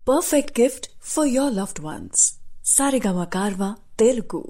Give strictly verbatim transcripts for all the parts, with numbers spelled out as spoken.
perfect gift for your loved ones. Saregama Karva Telugu.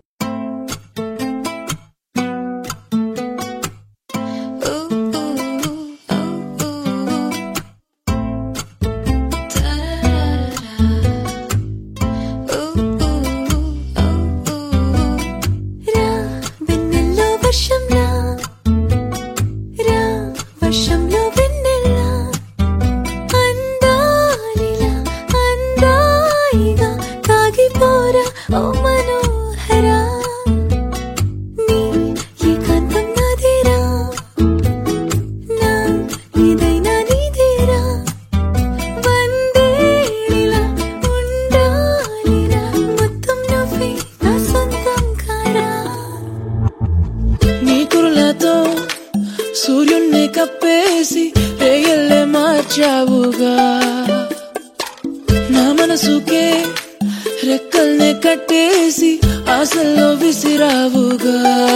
సూర్యున్నే కప్పేసి రేయల్లే మార్చావుగా నా మనసుకే రెక్కల్నే కట్టేసి ఆశల్లో విసిరావుగా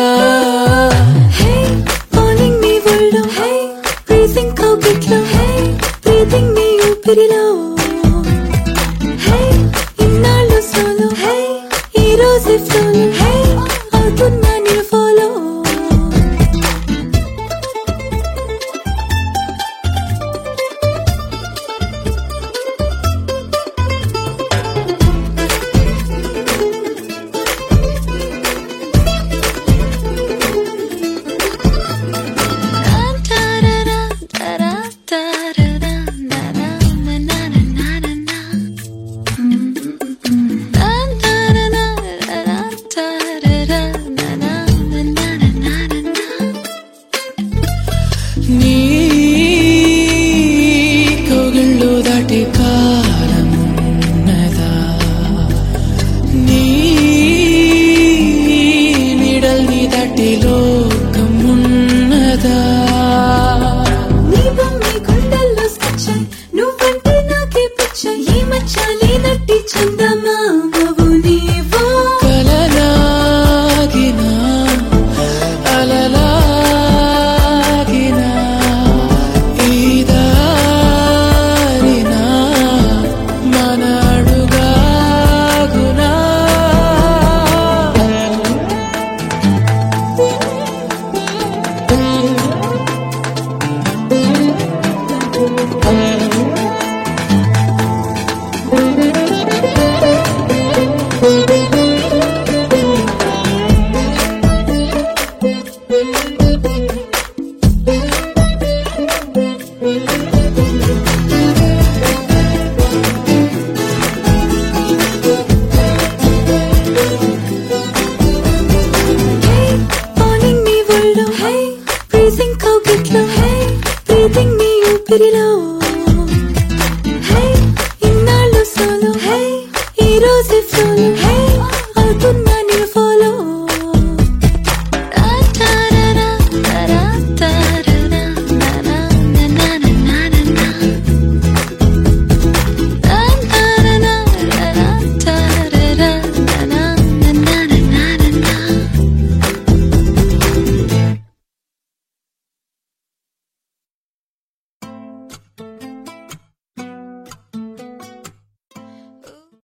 Hey, calling me world of hey, breathing coquetlo hey, breathing me ఊపిరిలో hey, ఇన్నాళ్ళు solo hey, ఈ రోజే solo hey, అవుతున్నా నీ follow నీ కౌగిళ్ళు దాటి కాలమున్నదా నీ నీడల్ని దాటి లోకమున్నదా నీ బొమ్మే గుండెల్లో స్కెచ్చాయి నువ్వంటే నాకే పిచ్చాయి ఈ మచ్చాలి నట్టి చందమామవు నీవో కలలాగినా అలలా breathing coquetlo hey, breathing me ఊపిరిలో